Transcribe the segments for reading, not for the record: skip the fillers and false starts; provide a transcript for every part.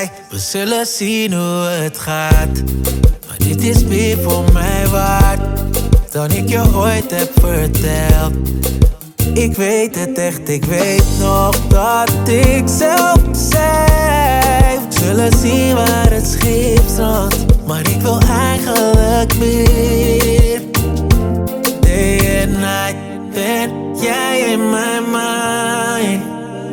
zei, we zullen zien hoe het gaat. Maar dit is meer voor mij waard dan ik je ooit heb verteld. Ik weet het echt, ik weet nog dat ik zelf zei, we zullen zien waar het schip strandt. Maar ik wil eigenlijk meer. Day and night ben jij in mijn mind.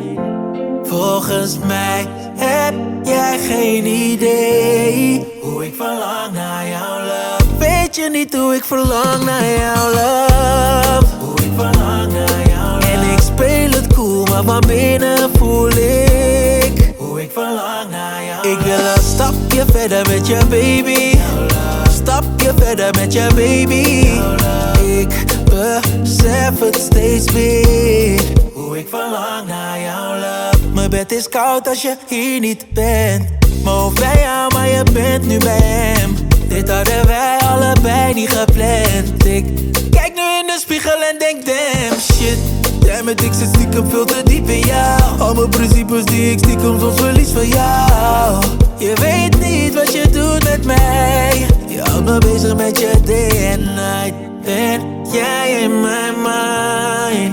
Volgens mij heb jij geen idee hoe ik verlang naar jouw love. Weet je niet hoe ik verlang naar jouw love? Hoe ik verlang naar jouw love. En ik speel het cool, maar van binnen voel ik hoe ik verlang naar jouw love. Ik wil een stapje verder met je baby. Stapje verder met je baby. Ik besef het steeds meer hoe ik verlang naar jouw love. Mijn bed is koud als je hier niet bent. Mijn hoofd bij jou, maar je bent nu bij hem. Dit hadden wij allebei niet gepland. Ik kijk nu in de spiegel en denk damn shit. Damn it, ik zit stiekem veel te diep in jou. Al mijn principes die ik stiekem soms verlies van jou. Je weet niet wat je doet met mij. Je houdt me bezig met je day and night. Ben jij in mijn mind?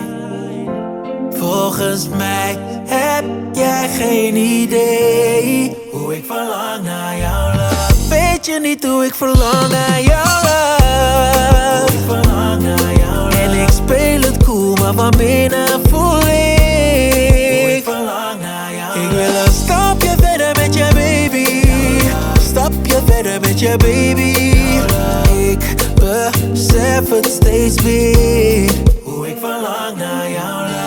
Volgens mij heb jij geen idee hoe ik verlang naar jouw love. Weet je niet hoe ik verlang naar jouw love? Hoe ik verlang naar jouw love. En ik speel het cool, maar van binnen voel ik hoe ik verlang naar jouw love. Ik wil een stapje verder met je baby. Stapje verder met je baby. Ik besef het steeds meer hoe ik verlang naar jouw love.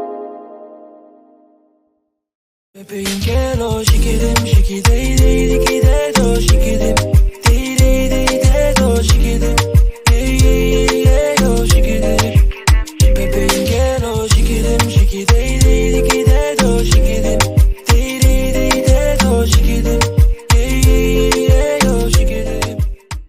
Baby, quiero, shake it, day, day,